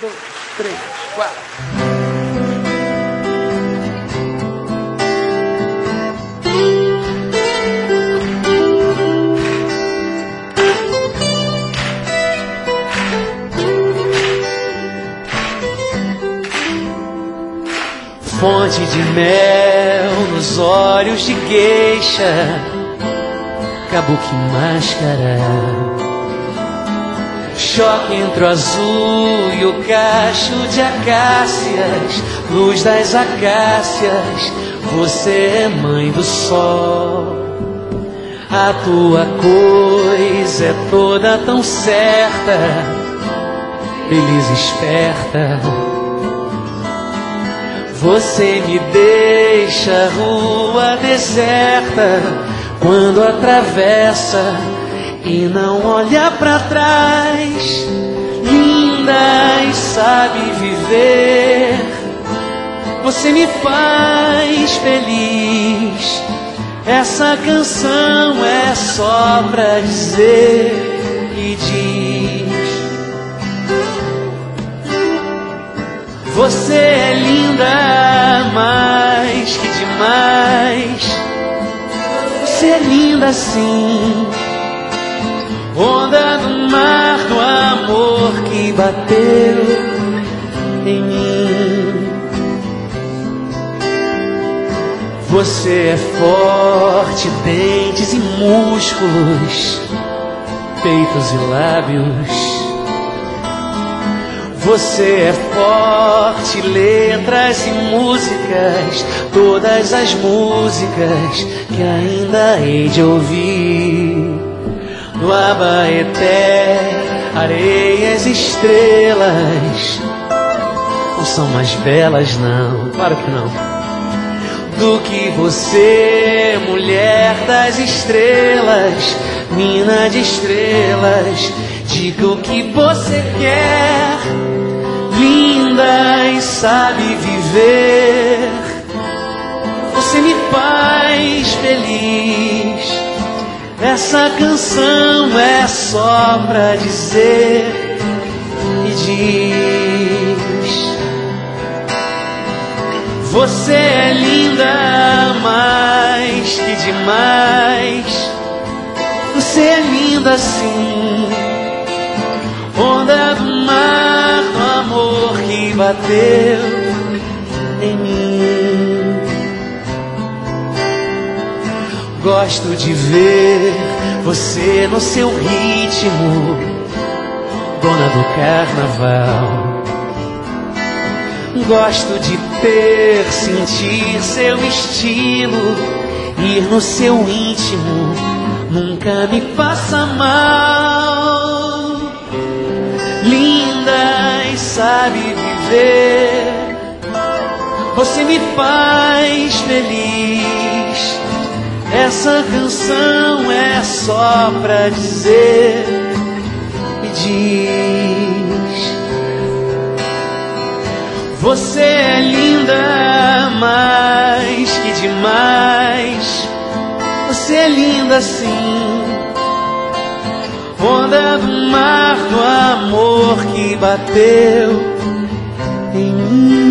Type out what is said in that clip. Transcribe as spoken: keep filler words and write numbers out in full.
dois, três, quatro. Fonte de mel nos olhos de gueixa, kabuki máscara, choque entre o azul e o cacho de acácias, luz das acácias, você é mãe do sol. A tua coisa é toda tão certa, feliz esperta. Você me deixa rua deserta quando atravessa e não olha pra trás. Linda e sabe viver, você me faz feliz. Essa canção é só pra dizer e diz: você é linda mais que demais. Você é linda assim, onda do mar do amor que bateu em mim. Você é forte, dentes e músculos, peitos e lábios. Você é forte, letras e músicas, todas as músicas que ainda hei de ouvir. No Abaeté, areias e estrelas não são mais belas não, claro que não, do que você, mulher das estrelas, mina de estrelas. Diga o que você quer, linda e sabe viver. Você me faz feliz. Essa canção é só pra dizer e diz: você é linda mais que demais. Você é linda assim, onda do mar do amor que bateu em mim. Gosto de ver você no seu ritmo, dona do carnaval. Gosto de ter, sentir seu estilo, ir no seu íntimo, nunca me faça mal. Linda e sabe viver, você me faz feliz. Essa canção é só pra dizer e diz: você é linda mais que demais. Você é linda assim, onda do mar do amor que bateu em mim.